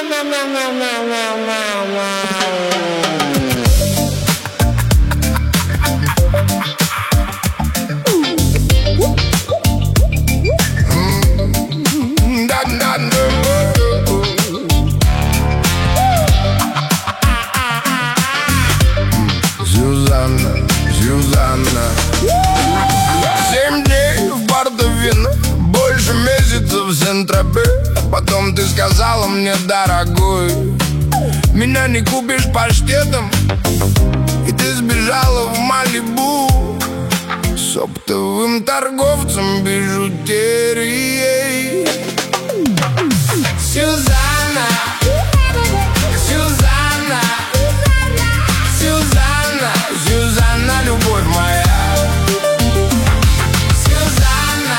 Сюзанна. 7 дней в Портовино, больше месяцев в Сент-Тропе. Потом ты сказала мне: дорогой, меня не купишь паштетом. И ты сбежала в Малибу с оптовым торговцем бижутерией. Сюзанна, Сюзанна, Сюзанна, Сюзанна, любовь моя. Сюзанна,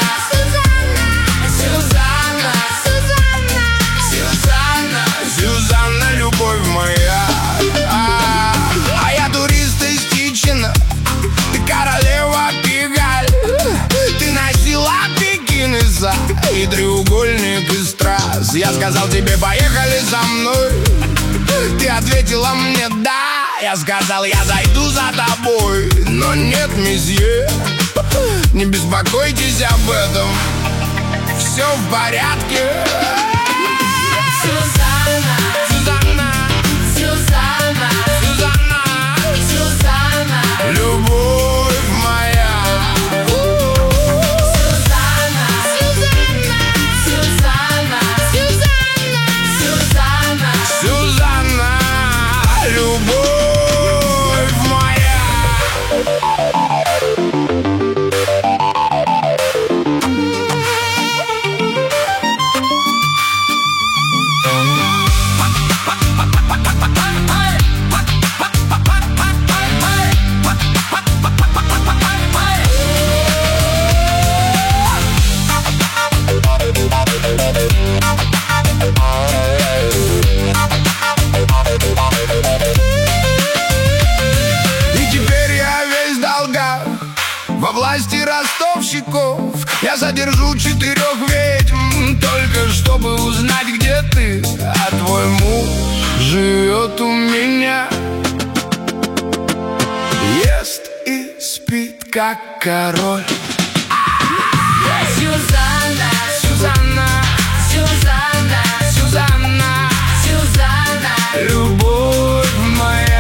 Сюзанна, Сюзанна, Сюзанна, Сюзанна, любовь моя. А я турист из Тичино, ты королева Пигаль. Ты носила пекинеса и треугольник из страз. Я сказал тебе: поехали со мной. Ты ответила мне: да. Я сказал: я зайду за тобой. Но нет, месье, не беспокойтесь об этом, все в порядке. Сюзанна, Сюзанна, Сюзанна, Сюзанна, Сюзанна, любовь моя. Сюзанна, Сюзанна, Сюзанна, Сюзанна, Сюзанна, Сюзанна, любовь моя. Во власти ростовщиков я задержу 4 ведьм, только чтобы узнать, где ты. А твой муж живет у меня, ест и спит, как король. Сюзанна, Сюзанна, Сюзанна, Сюзанна, Сюзанна, любовь моя.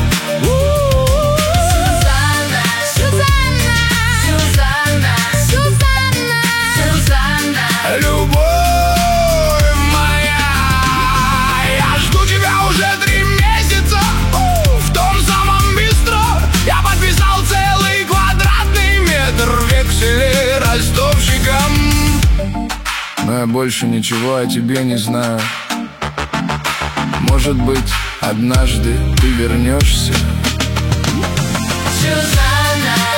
Любовь моя, я жду тебя уже 3 месяца в том самом бистро. Я подписал целый квадратный метр векселей ростовщикам. Но я больше ничего о тебе не знаю. Может быть, однажды ты вернешься. Сюзанна.